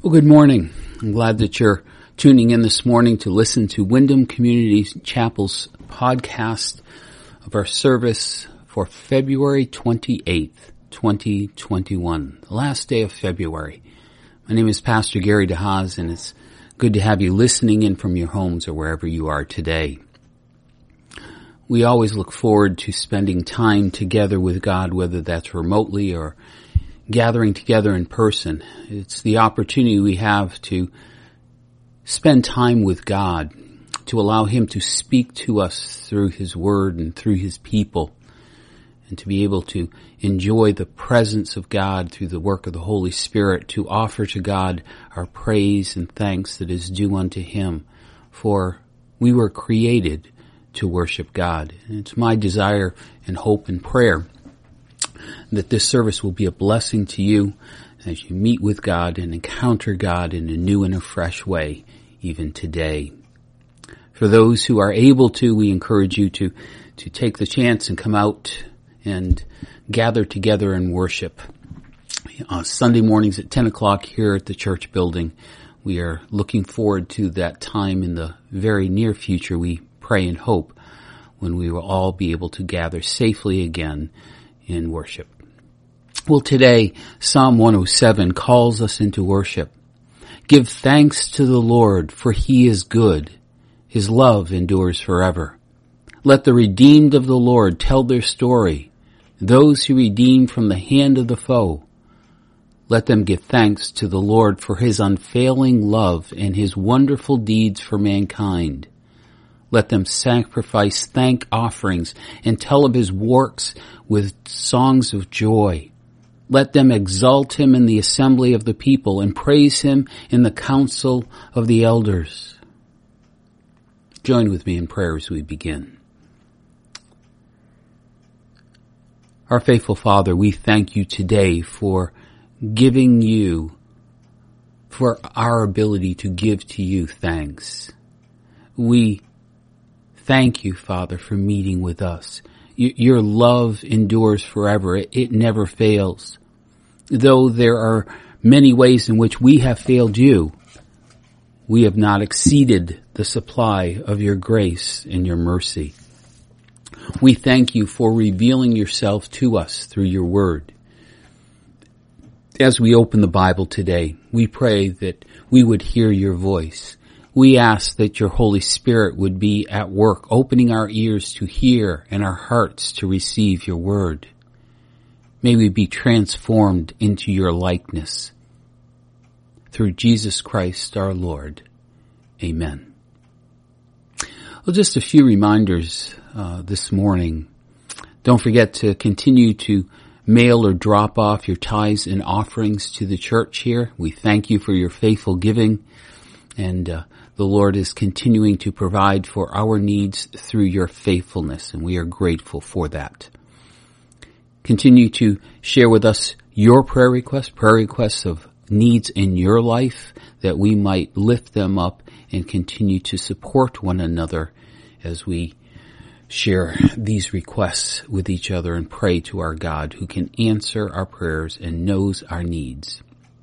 Well, good morning. I'm glad that you're tuning in this morning to listen to Wyndham Community Chapel's podcast of our service for February 28th, 2021, the last day of February. My name is Pastor Gary DeHaas, and it's good to have you listening in from your homes or wherever you are today. We always look forward to spending time together with God, whether that's remotely or gathering together in person. It's the opportunity we have to spend time with God, to allow Him to speak to us through His Word and through His people, and to be able to enjoy the presence of God through the work of the Holy Spirit, to offer to God our praise and thanks that is due unto Him, for we were created to worship God. And it's my desire and hope and prayer that this service will be a blessing to you as you meet with God and encounter God in a new and a fresh way, even today. For those who are able to, we encourage you to take the chance and come out and gather together and worship. Sunday mornings at 10 o'clock here at the church building. We are looking forward to that time in the very near future, we pray and hope, when we will all be able to gather safely again in worship. Well, today, Psalm 107 calls us into worship. Give thanks to the Lord, for He is good. His love endures forever. Let the redeemed of the Lord tell their story, those He redeemed from the hand of the foe. Let them give thanks to the Lord for His unfailing love and His wonderful deeds for mankind. Let them sacrifice thank offerings and tell of His works with songs of joy. Let them exalt Him in the assembly of the people and praise Him in the council of the elders. Join with me in prayer as we begin. Our faithful Father, we thank You today for giving You, for our ability to give to You thanks. We thank You, Father, for meeting with us. Your love endures forever. It never fails. Though there are many ways in which we have failed You, we have not exceeded the supply of Your grace and Your mercy. We thank You for revealing Yourself to us through Your Word. As we open the Bible today, we pray that we would hear Your voice. We ask that Your Holy Spirit would be at work, opening our ears to hear and our hearts to receive Your Word. May we be transformed into Your likeness. Through Jesus Christ our Lord. Amen. Well, just a few reminders this morning. Don't forget to continue to mail or drop off your tithes and offerings to the church here. We thank you for your faithful giving, and the Lord is continuing to provide for our needs through Your faithfulness, and we are grateful for that. Continue to share with us your prayer requests of needs in your life, that we might lift them up and continue to support one another as we share these requests with each other and pray to our God, who can answer our prayers and knows our needs.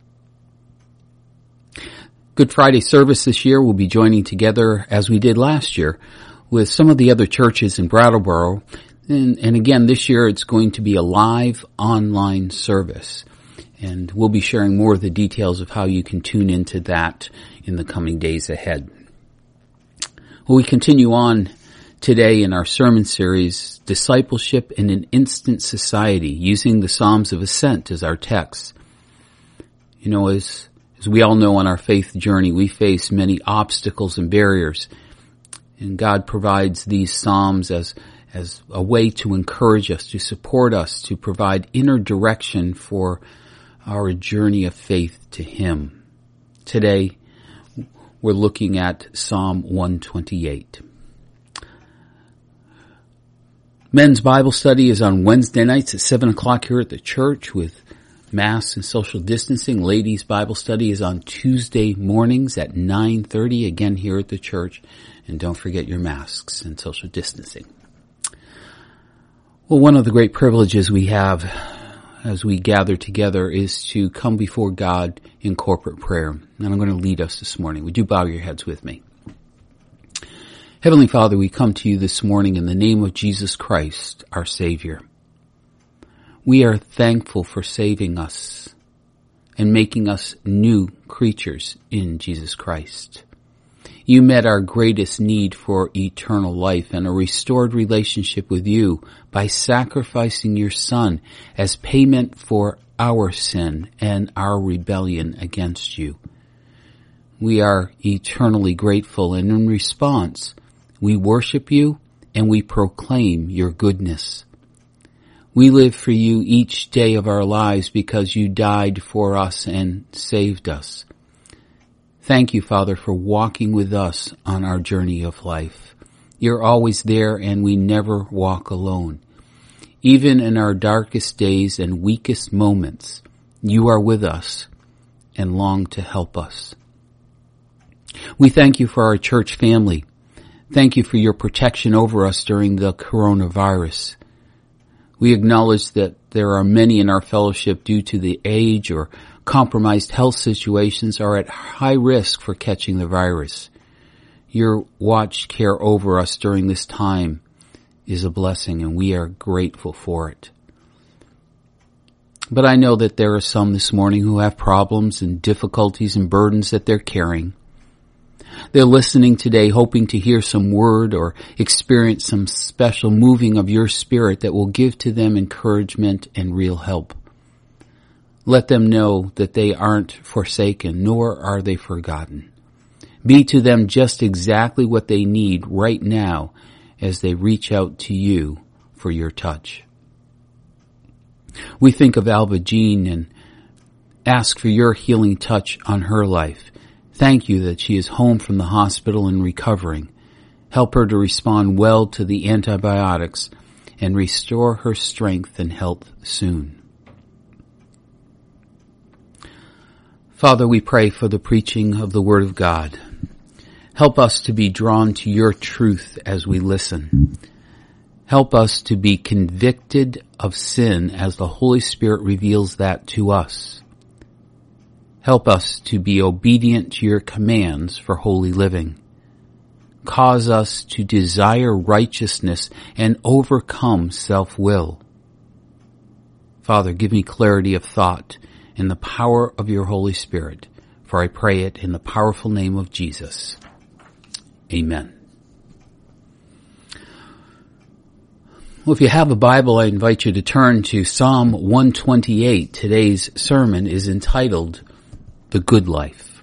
Good Friday service this year will be joining together, as we did last year, with some of the other churches in Brattleboro. And again, this year it's going to be a live online service. And we'll be sharing more of the details of how you can tune into that in the coming days ahead. Well, we continue on today in our sermon series, Discipleship in an Instant Society, using the Psalms of Ascent as our text. You know, as we all know on our faith journey, we face many obstacles and barriers. And God provides these Psalms as a way to encourage us, to support us, to provide inner direction for our journey of faith to Him. Today, we're looking at Psalm 128. Men's Bible study is on Wednesday nights at 7 o'clock here at the church with Mass and social distancing. Ladies' Bible study is on Tuesday mornings at 9:30, again here at the church. And don't forget your masks and social distancing. Well, one of the great privileges we have as we gather together is to come before God in corporate prayer. And I'm going to lead us this morning. Would you bow your heads with me? Heavenly Father, we come to you this morning in the name of Jesus Christ, our Savior. We are thankful for saving us and making us new creatures in Jesus Christ. You met our greatest need for eternal life and a restored relationship with you by sacrificing your Son as payment for our sin and our rebellion against you. We are eternally grateful, and in response, we worship you and we proclaim your goodness. We live for you each day of our lives because you died for us and saved us. Thank you, Father, for walking with us on our journey of life. You're always there, and we never walk alone. Even in our darkest days and weakest moments, you are with us and long to help us. We thank you for our church family. Thank you for your protection over us during the coronavirus. We acknowledge that there are many in our fellowship due to the age or compromised health situations are at high risk for catching the virus. Your watched care over us during this time is a blessing, and we are grateful for it. But I know that there are some this morning who have problems and difficulties and burdens that they're carrying. They're listening today hoping to hear some word or experience some special moving of your Spirit that will give to them encouragement and real help. Let them know that they aren't forsaken, nor are they forgotten. Be to them just exactly what they need right now as they reach out to you for your touch. We think of Alva Jean and ask for your healing touch on her life. Thank you that she is home from the hospital and recovering. Help her to respond well to the antibiotics and restore her strength and health soon. Father, we pray for the preaching of the Word of God. Help us to be drawn to your truth as we listen. Help us to be convicted of sin as the Holy Spirit reveals that to us. Help us to be obedient to your commands for holy living. Cause us to desire righteousness and overcome self-will. Father, give me clarity of thought in the power of your Holy Spirit, for I pray it in the powerful name of Jesus. Amen. Well, if you have a Bible, I invite you to turn to Psalm 128. Today's sermon is entitled The Good Life.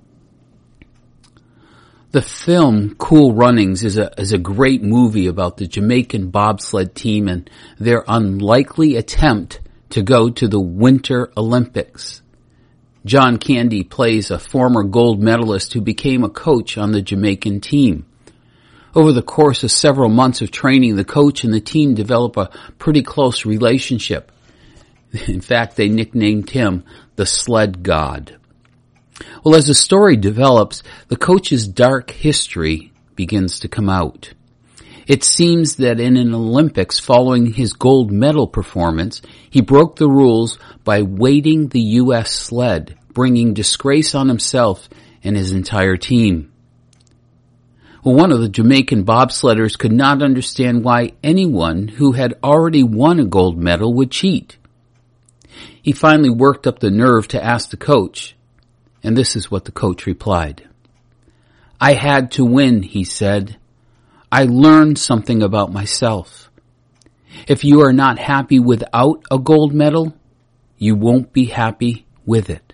The film Cool Runnings is a great movie about the Jamaican bobsled team and their unlikely attempt to go to the Winter Olympics. John Candy plays a former gold medalist who became a coach on the Jamaican team. Over the course of several months of training, the coach and the team develop a pretty close relationship. In fact, they nicknamed him the Sled God. Well, as the story develops, the coach's dark history begins to come out. It seems that in an Olympics following his gold medal performance, he broke the rules by weighting the U.S. sled, bringing disgrace on himself and his entire team. Well, one of the Jamaican bobsledders could not understand why anyone who had already won a gold medal would cheat. He finally worked up the nerve to ask the coach, and this is what the coach replied. "I had to win," he said. "I learned something about myself. If you are not happy without a gold medal, you won't be happy with it."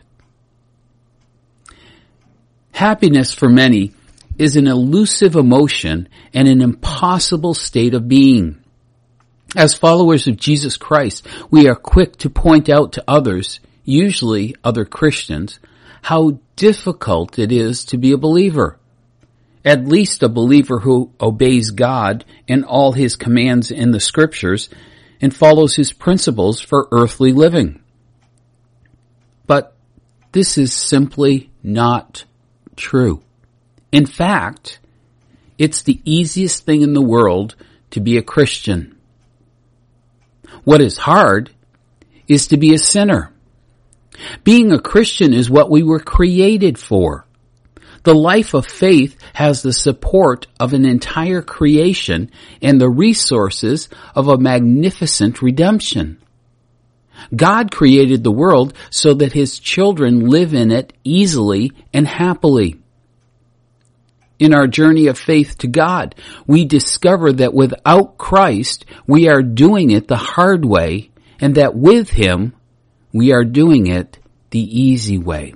Happiness for many is an elusive emotion and an impossible state of being. As followers of Jesus Christ, we are quick to point out to others, usually other Christians, how difficult it is to be a believer. At least a believer who obeys God and all his commands in the scriptures and follows his principles for earthly living. But this is simply not true. In fact, it's the easiest thing in the world to be a Christian. What is hard is to be a sinner. Being a Christian is what we were created for. The life of faith has the support of an entire creation and the resources of a magnificent redemption. God created the world so that His children live in it easily and happily. In our journey of faith to God, we discover that without Christ, we are doing it the hard way, and that with Him, we are doing it the easy way.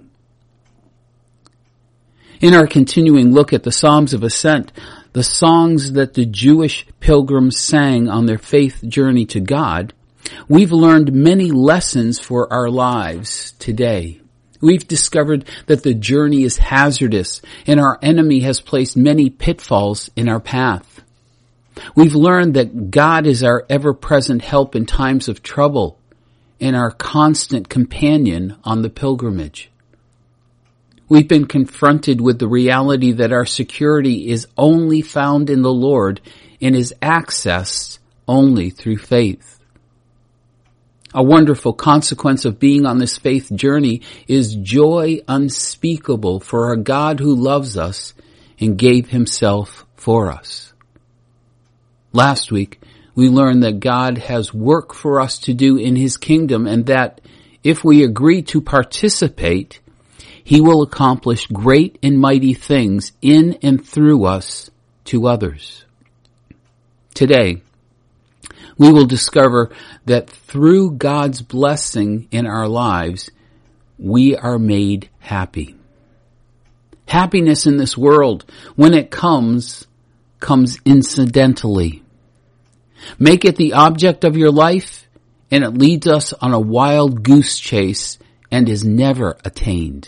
In our continuing look at the Psalms of Ascent, the songs that the Jewish pilgrims sang on their faith journey to God, we've learned many lessons for our lives today. We've discovered that the journey is hazardous and our enemy has placed many pitfalls in our path. We've learned that God is our ever-present help in times of trouble and our constant companion on the pilgrimage. We've been confronted with the reality that our security is only found in the Lord and is accessed only through faith. A wonderful consequence of being on this faith journey is joy unspeakable for a God who loves us and gave Himself for us. Last week, we learned that God has work for us to do in His kingdom, and that if we agree to participate, He will accomplish great and mighty things in and through us to others. Today, we will discover that through God's blessing in our lives, we are made happy. Happiness in this world, when it comes incidentally. Make it the object of your life, and it leads us on a wild goose chase and is never attained.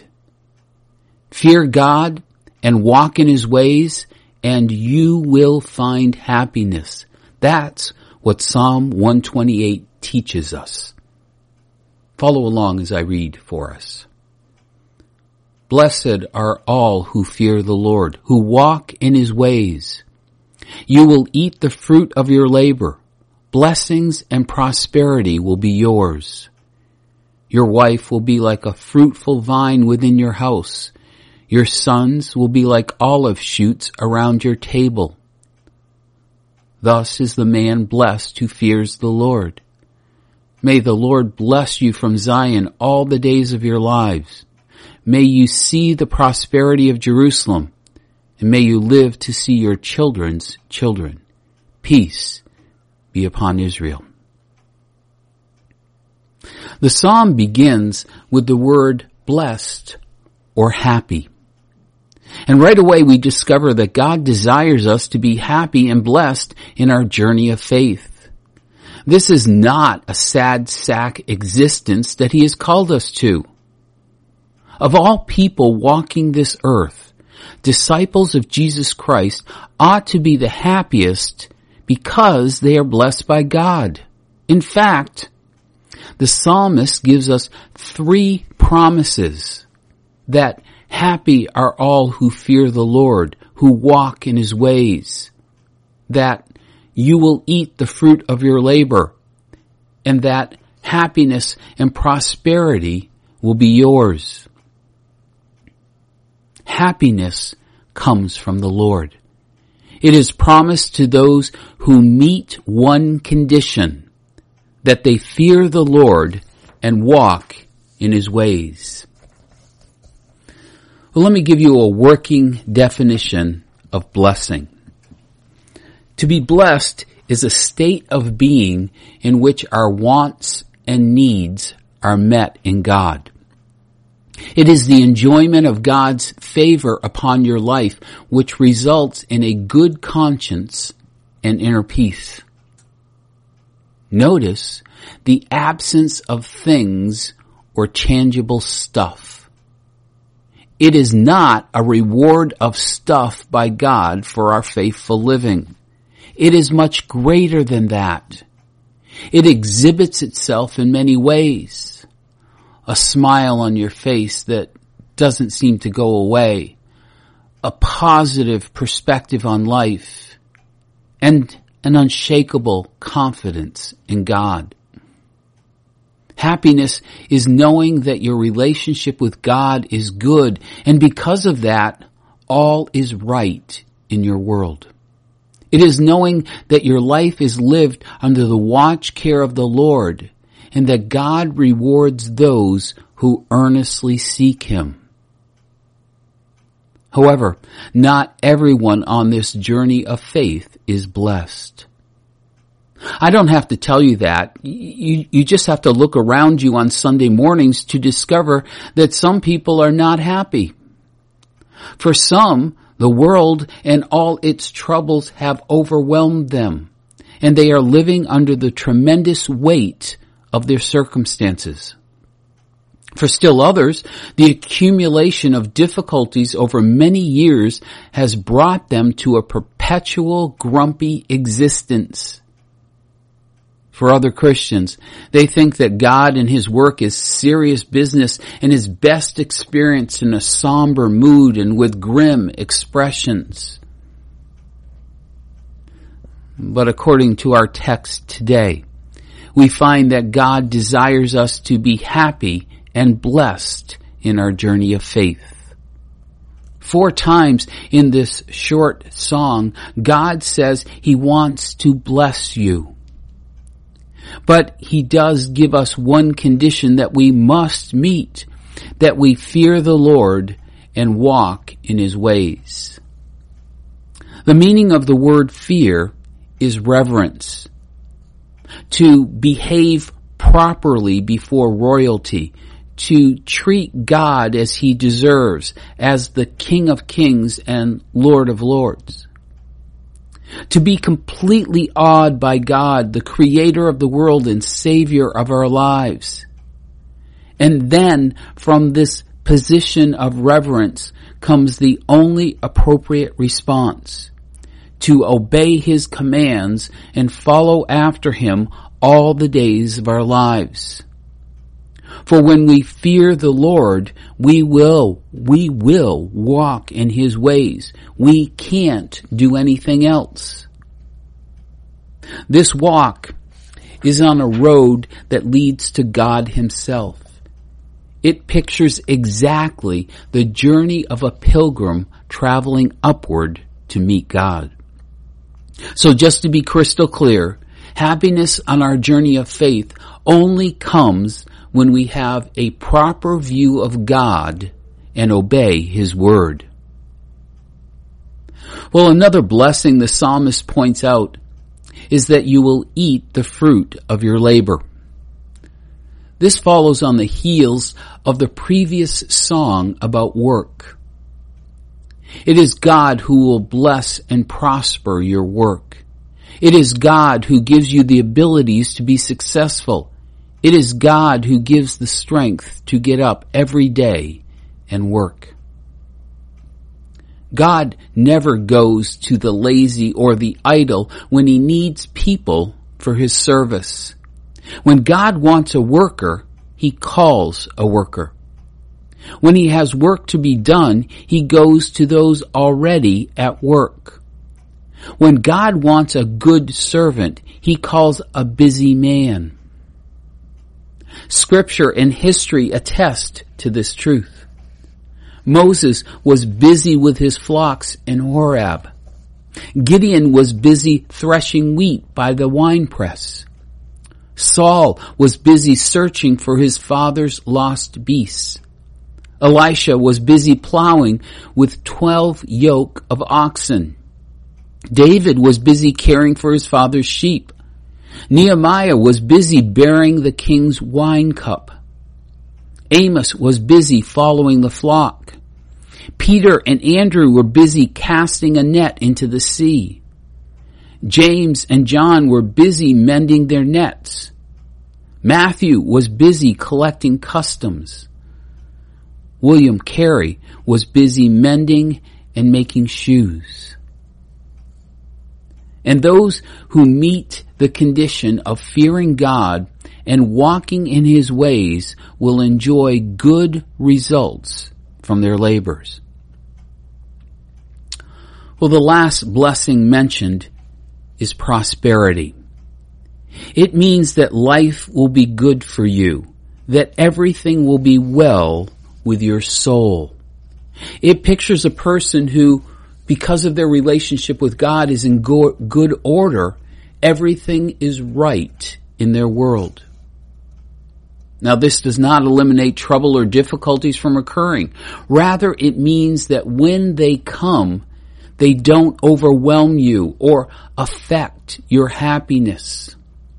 Fear God and walk in His ways, and you will find happiness. That's what Psalm 128 teaches us. Follow along as I read for us. Blessed are all who fear the Lord, who walk in His ways. You will eat the fruit of your labor. Blessings and prosperity will be yours. Your wife will be like a fruitful vine within your house. Your sons will be like olive shoots around your table. Thus is the man blessed who fears the Lord. May the Lord bless you from Zion all the days of your lives. May you see the prosperity of Jerusalem, and may you live to see your children's children. Peace be upon Israel. The psalm begins with the word blessed or happy. And right away we discover that God desires us to be happy and blessed in our journey of faith. This is not a sad sack existence that He has called us to. Of all people walking this earth, disciples of Jesus Christ ought to be the happiest because they are blessed by God. In fact, the psalmist gives us 3 promises that happy are all who fear the Lord, who walk in His ways, that you will eat the fruit of your labor, and that happiness and prosperity will be yours. Happiness comes from the Lord. It is promised to those who meet one condition, that they fear the Lord and walk in His ways. Well, let me give you a working definition of blessing. To be blessed is a state of being in which our wants and needs are met in God. It is the enjoyment of God's favor upon your life, which results in a good conscience and inner peace. Notice the absence of things or tangible stuff. It is not a reward of stuff by God for our faithful living. It is much greater than that. It exhibits itself in many ways. A smile on your face that doesn't seem to go away. A positive perspective on life. And an unshakable confidence in God. Happiness is knowing that your relationship with God is good, and because of that, all is right in your world. It is knowing that your life is lived under the watch care of the Lord, and that God rewards those who earnestly seek Him. However, not everyone on this journey of faith is blessed. I don't have to tell you that. You just have to look around you on Sunday mornings to discover that some people are not happy. For some, the world and all its troubles have overwhelmed them, and they are living under the tremendous weight of their circumstances. For still others, the accumulation of difficulties over many years has brought them to a perpetual grumpy existence. For other Christians, they think that God and His work is serious business and is best experienced in a somber mood and with grim expressions. But according to our text today, we find that God desires us to be happy and blessed in our journey of faith. 4 times in this short song, God says He wants to bless you. But He does give us one condition that we must meet, that we fear the Lord and walk in His ways. The meaning of the word fear is reverence. To behave properly before royalty, to treat God as He deserves, as the King of Kings and Lord of Lords. To be completely awed by God, the Creator of the world and Savior of our lives. And then, from this position of reverence comes the only appropriate response: to obey His commands and follow after Him all the days of our lives. For when we fear the Lord, we will walk in His ways. We can't do anything else. This walk is on a road that leads to God Himself. It pictures exactly the journey of a pilgrim traveling upward to meet God. So just to be crystal clear, happiness on our journey of faith only comes when we have a proper view of God and obey His word. Well, another blessing the psalmist points out is that you will eat the fruit of your labor. This follows on the heels of the previous song about work. It is God who will bless and prosper your work. It is God who gives you the abilities to be successful. It is God who gives the strength to get up every day and work. God never goes to the lazy or the idle when He needs people for His service. When God wants a worker, He calls a worker. When He has work to be done, He goes to those already at work. When God wants a good servant, He calls a busy man. Scripture and history attest to this truth. Moses was busy with his flocks in Horeb. Gideon was busy threshing wheat by the winepress. Saul was busy searching for his father's lost beasts. Elisha was busy plowing with 12 yoke of oxen. David was busy caring for his father's sheep. Nehemiah was busy bearing the king's wine cup. Amos was busy following the flock. Peter and Andrew were busy casting a net into the sea. James and John were busy mending their nets. Matthew was busy collecting customs. William Carey was busy mending and making shoes. And those who meet the condition of fearing God and walking in His ways will enjoy good results from their labors. Well, the last blessing mentioned is prosperity. It means that life will be good for you, that everything will be well with your soul. It pictures a person who, because of their relationship with God, is in good order. Everything is right in their world. Now, this does not eliminate trouble or difficulties from occurring. Rather, it means that when they come, they don't overwhelm you or affect your happiness.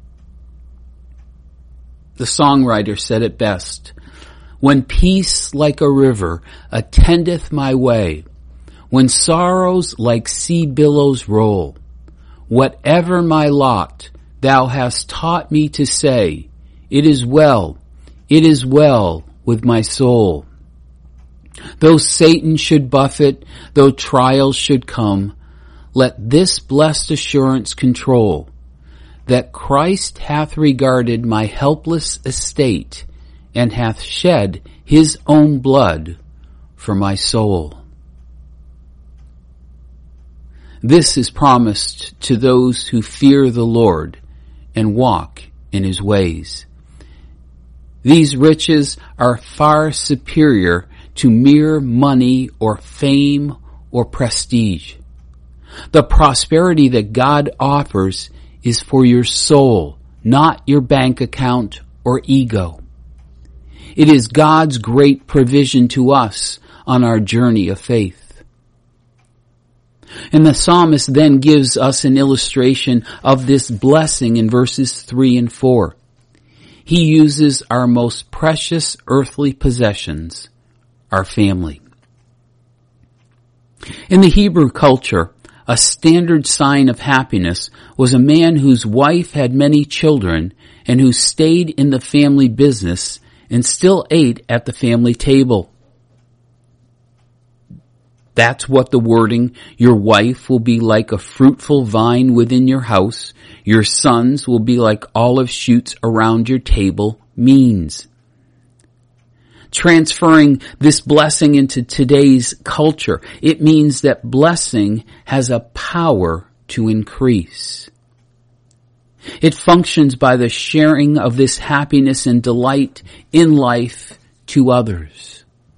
The songwriter said it best, "When peace like a river attendeth my way, when sorrows like sea billows roll, whatever my lot, thou hast taught me to say, it is well with my soul. Though Satan should buffet, though trials should come, let this blessed assurance control, that Christ hath regarded my helpless estate, and hath shed his own blood for my soul." This is promised to those who fear the Lord and walk in his ways. These riches are far superior to mere money or fame or prestige. The prosperity that God offers is for your soul, not your bank account or ego. It is God's great provision to us on our journey of faith. And the psalmist then gives us an illustration of this blessing in verses 3 and 4. He uses our most precious earthly possessions, our family. In the Hebrew culture, a standard sign of happiness was a man whose wife had many children and who stayed in the family business and still ate at the family table. That's what the wording, "Your wife will be like a fruitful vine within your house, your sons will be like olive shoots around your table," means. Transferring this blessing into today's culture, it means that blessing has a power to increase. It functions by the sharing of this happiness and delight in life to others.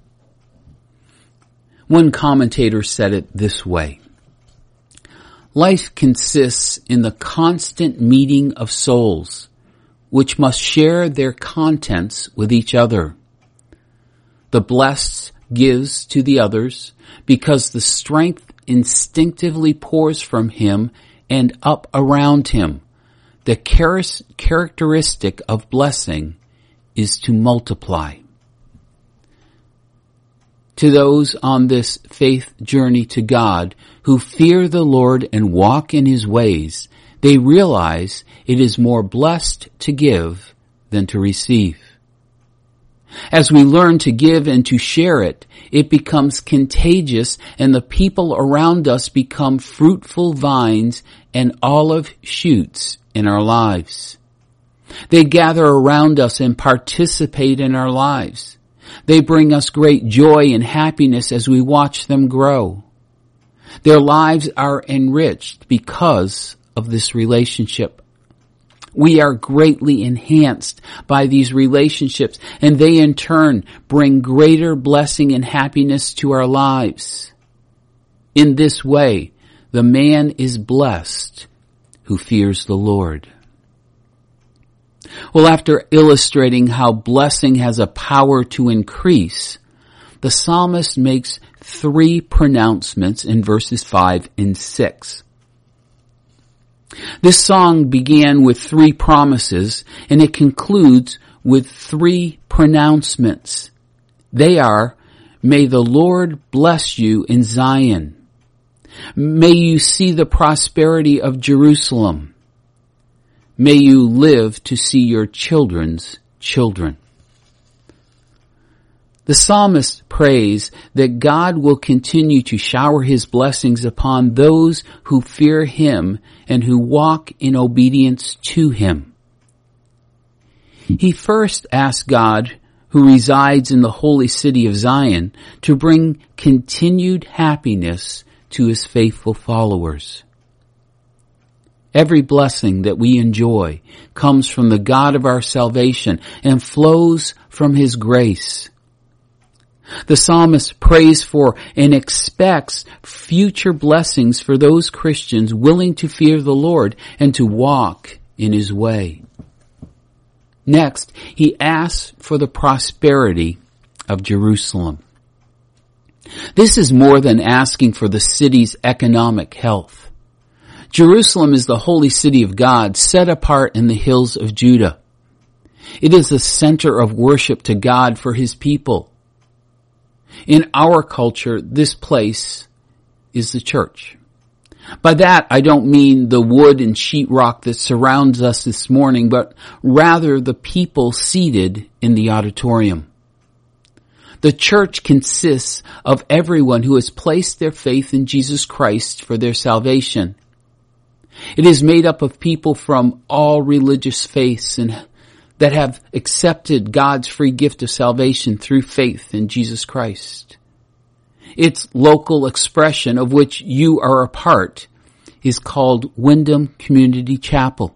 One commentator said it this way: life consists in the constant meeting of souls, which must share their contents with each other. The blessed gives to the others because the strength instinctively pours from him and up around him. The characteristic of blessing is to multiply. To those on this faith journey to God who fear the Lord and walk in his ways, they realize it is more blessed to give than to receive. As we learn to give and to share it, it becomes contagious, and the people around us become fruitful vines and olive shoots in our lives. They gather around us and participate in our lives. They bring us great joy and happiness as we watch them grow. Their lives are enriched because of this relationship. We are greatly enhanced by these relationships, and they in turn bring greater blessing and happiness to our lives. In this way, the man is blessed who fears the Lord. Well, after illustrating how blessing has a power to increase, the psalmist makes 3 pronouncements in verses 5 and 6. This song began with 3 promises, and it concludes with 3 pronouncements. They are, "May the Lord bless you in Zion. May you see the prosperity of Jerusalem. May you live to see your children's children." The psalmist prays that God will continue to shower his blessings upon those who fear him and who walk in obedience to him. He first asks God, who resides in the holy city of Zion, to bring continued happiness to his faithful followers. Every blessing that we enjoy comes from the God of our salvation and flows from His grace. The psalmist prays for and expects future blessings for those Christians willing to fear the Lord and to walk in His way. Next, he asks for the prosperity of Jerusalem. This is more than asking for the city's economic health. Jerusalem is the holy city of God, set apart in the hills of Judah. It is the center of worship to God for His people. In our culture, this place is the church. By that, I don't mean the wood and sheetrock that surrounds us this morning, but rather the people seated in the auditorium. The church consists of everyone who has placed their faith in Jesus Christ for their salvation. It is made up of people from all religious faiths and that have accepted God's free gift of salvation through faith in Jesus Christ. Its local expression, of which you are a part, is called Windham Community Chapel.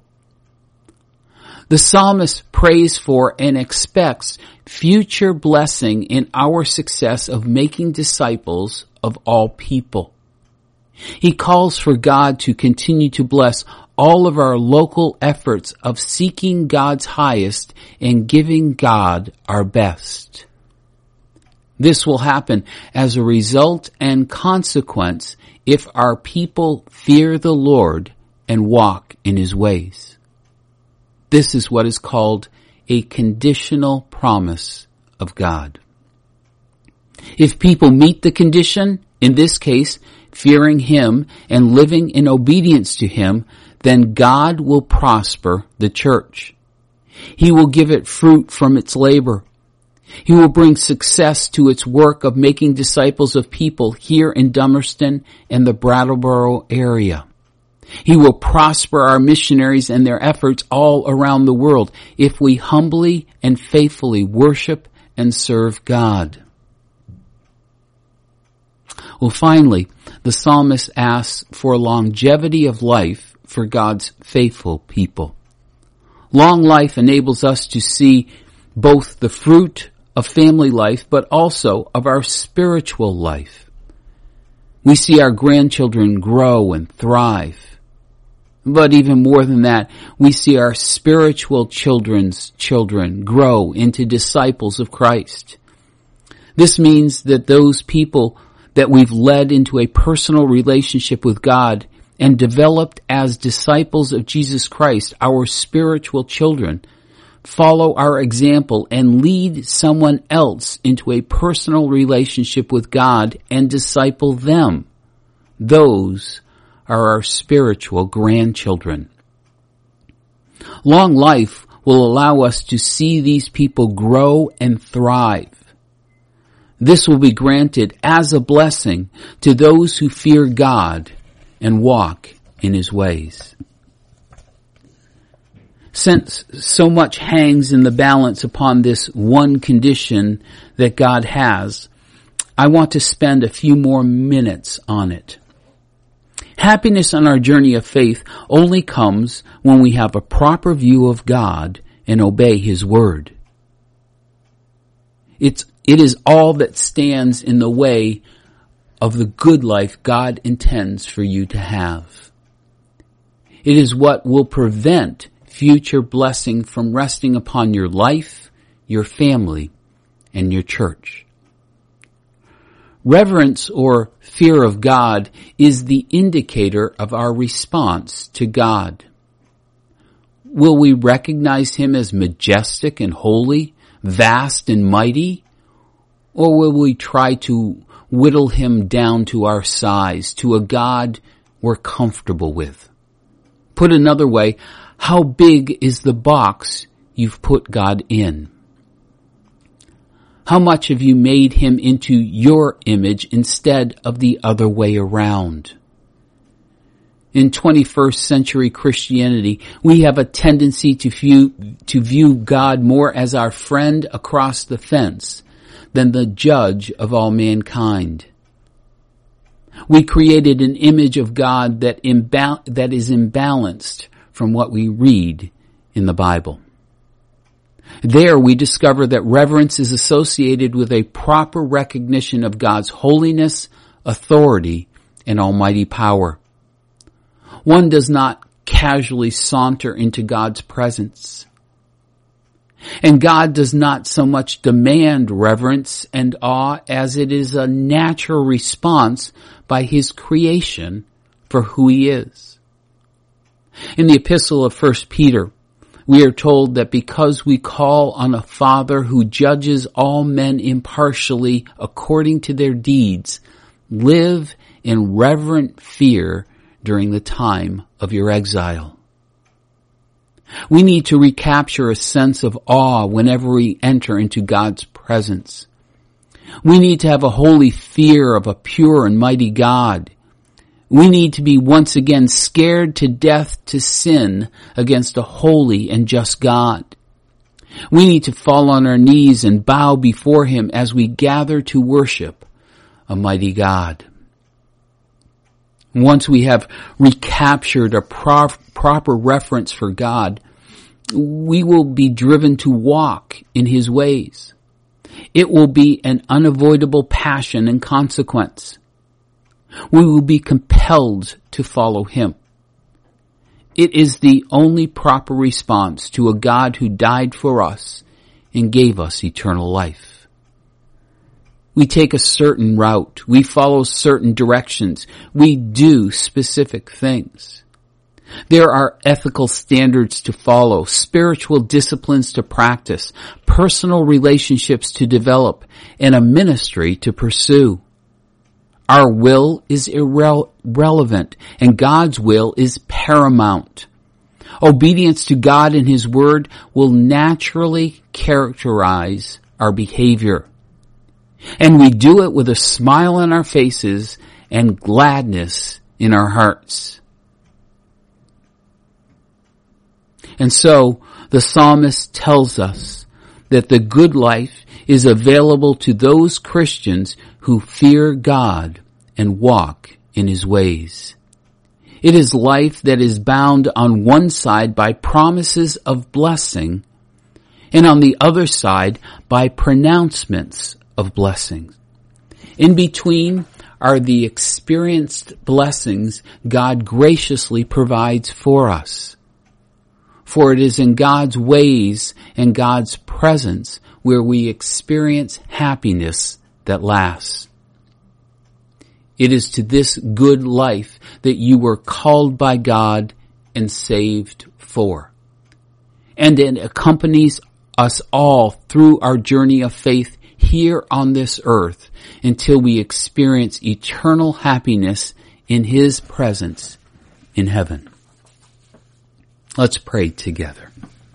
The psalmist prays for and expects future blessing in our success of making disciples of all people. He calls for God to continue to bless all of our local efforts of seeking God's highest and giving God our best. This will happen as a result and consequence if our people fear the Lord and walk in His ways. This is what is called a conditional promise of God. If people meet the condition, in this case, fearing Him and living in obedience to Him, then God will prosper the church. He will give it fruit from its labor. He will bring success to its work of making disciples of people here in Dummerston and the Brattleboro area. He will prosper our missionaries and their efforts all around the world if we humbly and faithfully worship and serve God. Well, finally, the psalmist asks for longevity of life for God's faithful people. Long life enables us to see both the fruit of family life, but also of our spiritual life. We see our grandchildren grow and thrive. But even more than that, we see our spiritual children's children grow into disciples of Christ. This means that those people that we've led into a personal relationship with God and developed as disciples of Jesus Christ, our spiritual children, follow our example and lead someone else into a personal relationship with God and disciple them. Those are our spiritual grandchildren. Long life will allow us to see these people grow and thrive. This will be granted as a blessing to those who fear God and walk in His ways. Since so much hangs in the balance upon this one condition that God has, I want to spend a few more minutes on it. Happiness on our journey of faith only comes when we have a proper view of God and obey His word. It is all that stands in the way of the good life God intends for you to have. It is what will prevent future blessing from resting upon your life, your family, and your church. Reverence or fear of God is the indicator of our response to God. Will we recognize Him as majestic and holy, vast and mighty? Or will we try to whittle Him down to our size, to a God we're comfortable with? Put another way, how big is the box you've put God in? How much have you made Him into your image instead of the other way around? In 21st century Christianity, we have a tendency to view God more as our friend across the fence than the judge of all mankind. We created an image of God that is imbalanced from what we read in the Bible. There we discover that reverence is associated with a proper recognition of God's holiness, authority, and almighty power. One does not casually saunter into God's presence. And God does not so much demand reverence and awe as it is a natural response by His creation for who He is. In the epistle of 1 Peter, we are told that because we call on a Father who judges all men impartially according to their deeds, live in reverent fear during the time of your exile. We need to recapture a sense of awe whenever we enter into God's presence. We need to have a holy fear of a pure and mighty God. We need to be once again scared to death to sin against a holy and just God. We need to fall on our knees and bow before Him as we gather to worship a mighty God. Once we have recaptured a proper reference for God, we will be driven to walk in His ways. It will be an unavoidable passion and consequence. We will be compelled to follow Him. It is the only proper response to a God who died for us and gave us eternal life. We take a certain route. We follow certain directions. We do specific things. There are ethical standards to follow, spiritual disciplines to practice, personal relationships to develop, and a ministry to pursue. Our will is irrelevant, and God's will is paramount. Obedience to God and His Word will naturally characterize our behavior. And we do it with a smile on our faces and gladness in our hearts. And so the psalmist tells us that the good life is available to those Christians who fear God and walk in His ways. It is life that is bound on one side by promises of blessing and on the other side by pronouncements of blessings. In between are the experienced blessings God graciously provides for us. For it is in God's ways and God's presence where we experience happiness that lasts. It is to this good life that you were called by God and saved for. And it accompanies us all through our journey of faith here on this earth until we experience eternal happiness in His presence in heaven. Let's pray together.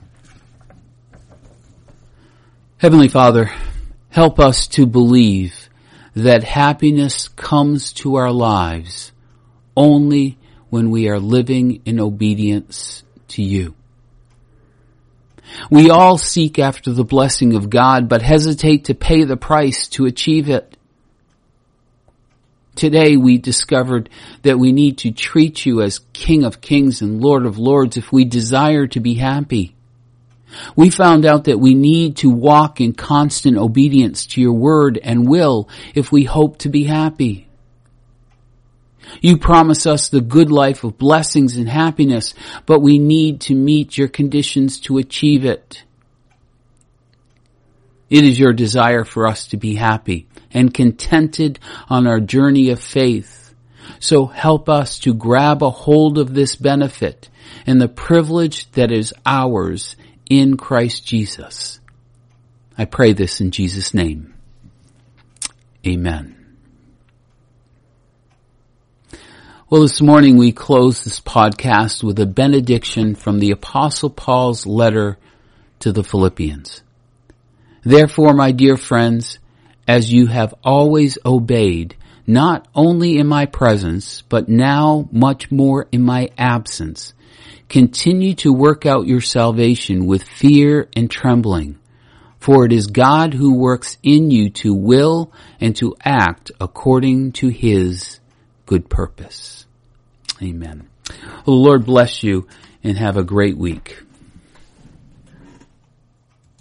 Heavenly Father, help us to believe that happiness comes to our lives only when we are living in obedience to You. We all seek after the blessing of God, but hesitate to pay the price to achieve it. Today we discovered that we need to treat You as King of Kings and Lord of Lords if we desire to be happy. We found out that we need to walk in constant obedience to Your word and will if we hope to be happy. You promise us the good life of blessings and happiness, but we need to meet Your conditions to achieve it. It is Your desire for us to be happy and contented on our journey of faith. So help us to grab a hold of this benefit and the privilege that is ours in Christ Jesus. I pray this in Jesus' name. Amen. Well, this morning we close this podcast with a benediction from the Apostle Paul's letter to the Philippians. Therefore, my dear friends, as you have always obeyed, not only in my presence, but now much more in my absence, continue to work out your salvation with fear and trembling. For it is God who works in you to will and to act according to His good purpose. Amen. Well, the Lord bless you and have a great week.